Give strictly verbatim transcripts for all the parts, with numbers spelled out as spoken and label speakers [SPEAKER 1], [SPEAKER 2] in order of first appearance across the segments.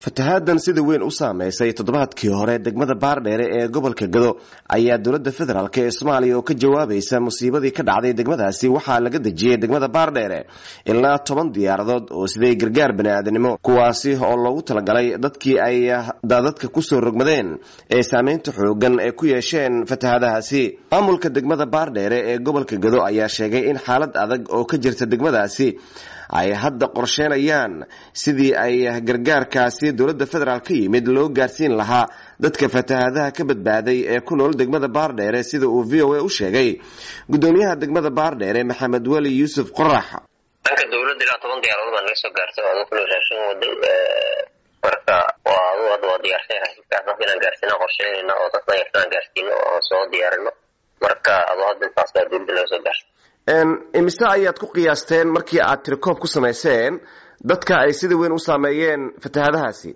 [SPEAKER 1] fatahaaddan sida weyn u saameysay toddobaadkii hore degmada Baardheere ee gobolka Gado ayaa dowladda federaalk ee Soomaaliya oo ka jawaabaysa musiibadii ka dhacday degmadaasi waxaa laga dejiyay degmada Baardheere ilaa toban diyaaradood oo siday gargaar bani'aadanimo kuwaasi oo loogu talagalay dadkii ay daadadka ku soo rogmadeen ee saameynta xoogan ee ku yeesheen fatahaadahaasi. maamulka degmada Baardheere ee gobolka Gado ayaa sheegay in xaalad adag oo ka jirta degmadaasi ay hadda qorsheenayaan sidii ay gargaarkaasi dowladda federaalk ka yimid loo gaarsiin lahaa dadka fatahaadaha ka badbaaday ee ku nool degmada Baardheere sida uu V O A u sheegay gudoomiyaha degmada Baardheere Maxamed Wali Yuusuf Qorax.
[SPEAKER 2] dhanka dowladda ilaa toban diyaaradood baan laga soo gaartay oo ku raashin waday marka waa wada wada diyaarsan dadka inaan gaarsiino qorsheynayna oo dadka yartaan gaarsiino oo soo diyaarino marka adoo hadda taas dowladda laga soo gaartay
[SPEAKER 1] en imisa ayaad ku qiyaasteen markii aad tirkoob ku sameyseen dadka ay sida weyn u saameeyeen fatahaadahaasi?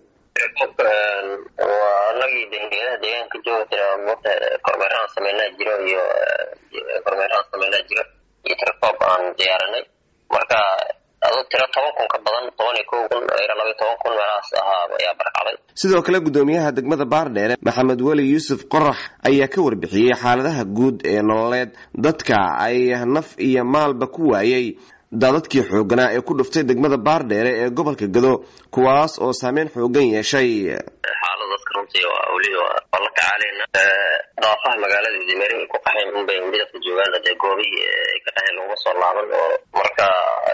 [SPEAKER 2] waa anagii deegaanka jooga tira moota kormeeraan sameynaa jiro iyo kormeeraan sameynaa jiro iyo tirkoob aan diyaarinay marka adoo tira toban kun ka badan toban iyo kow kun ilaa laba iyo toban kun meelahaas ahaa ayaa barqacday.
[SPEAKER 1] sidoo kale gudoomiyaha degmada Baardheere Maxamed Wali Yuusuf Qorax ayaa ka warbixiyay xaaladaha guud ee nololeed dadka ay naf iyo maalba ku waayay daadadkii xooganaa ee ku dhuftay degmada Baardheere ee gobolka Gado kuwaas oo saameyn xoogan yeeshay.
[SPEAKER 2] xaalada dadka runtii waa wali waa la tacaaleyna daafaha magaalada Dimeeri ku qaxeen in bay midabka joogaan ee goobihii ay ka qaxeen lagu soo laaban oo marka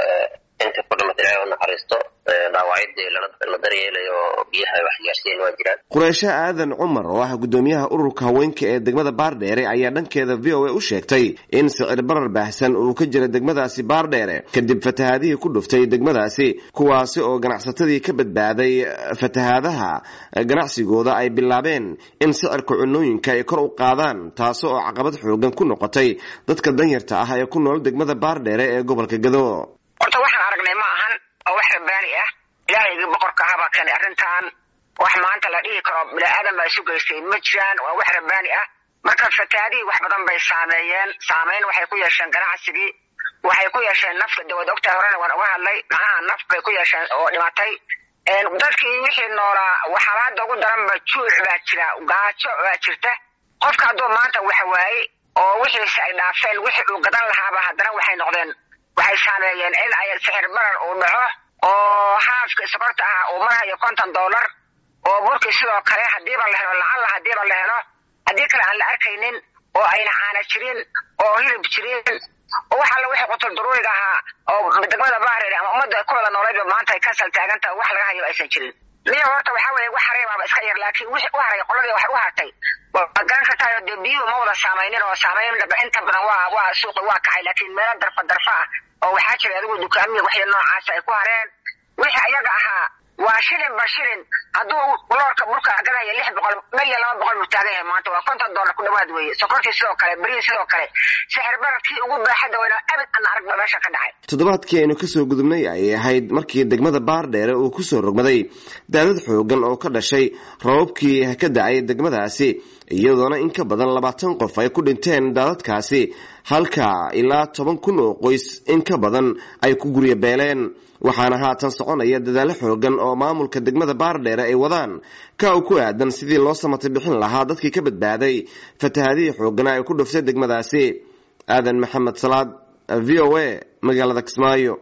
[SPEAKER 2] inta ku dhimatay oo naxariisto dhaawacyadii la daryeelayo biyaha wax gaarsiin waa jiraan.
[SPEAKER 1] Quraysho Aadan Cumar oo ah gudoomiyaha ururka haweenka ee degmada Baardheere ayaa dhankeeda V O A u sheegtay in sicir barar baahsan uu ka jira degmadaasi Baardheere kadib fatahaadihii ku dhuftay degmadaasi kuwaasi oo ganacsatadii ka badbaaday fatahaadaha ganacsigooda ay bilaabeen in sicirka cunooyinka ay kor u qaadaan taas oo caqabad xoogan ku noqotay dadka danyarta ah ee ku nool degmada Baardheere ee gobolka Gado.
[SPEAKER 3] horta waxaan aragnay ma ahan oo wax rabaani ah ilaahayga boqorka haba kan arrintan wax maanta la dhihi karo bini'aadam baa isu geystay ma jiraan waa wax rabaani ah marka fatahaadii wax badan bay saameeyeen saameyn waxay ku yeesheen ganacsigii waxay ku yeesheen nafta dawad ogtaa horena waan uga hadlay macnaha naf bay ku yeesheen oo dhimatay dadkii wixii noolaa waxaalaada ugu daranba juuc baa jira gaajo baa jirta qofka hadduu maanta wax waayey oo wixiisi ay dhaafeen wixii uu gadan lahaaba haddana waxay noqdeen waxay saameeyeen in ay sixir barar uu dhaco oo haafka sokorta ah uu marayo konton dollar oo burkii sidoo kale hadiiba la helo lacala hadiiba la helo haddii kale aan la arkaynin oo ayna caana jirin oo hilib jirin oo waxa la wixii qutul daruuriga ahaa oo degmada Baardheere ama ummadda ku wada nooleedba maanta ay ka saltaaganta wax laga hayo aysan jirin. miya horta waxa weeye wax hareebaba iska yar laakiin wixii u haray qoladii wax u hartay waa garan kartaa oo biyo ma wada saameynin oo saameyn inta badan waa waa suuqa waa kacay laakiin meelo darfa darfa ah oo waxaa jira adigu dukaamiga waxay noocaas ay ku hareen wixii ayaga ahaa waa shilin ba shilin hadduu loorka burka gadaya lix boqol meel laba boqol buu taagan yahay maanta waa konton dollar ku dhawaad weeye sokortii sidoo kale bariis sidoo kale sixir bararkii ugu baaxadda weyna abid aan aragba meesha ka dhacay.
[SPEAKER 1] toddobaadkii aynu ka soo gudubnay ayay ahayd markii degmada Baardheere uu ku soo rogmaday daadad xoogan oo ka dhashay roobkii ka dacay degmadaasi iyadoona in ka badan labaatan qof ay ku dhinteen daadadkaasi halka ilaa toban kun oo qoys in ka badan ay ku guryo beeleen waxaana haatan soconaya dadaalo xoogan oo maamulka degmada Baardheere ay wadaan ka uu ku aadan sidii loo samatay bixin lahaa dadkii ka badbaaday fatahaadihii xoogan ay ku dhuftay degmadaasi. Aadan Maxamed Salaad V O A magaalada Kismaayo.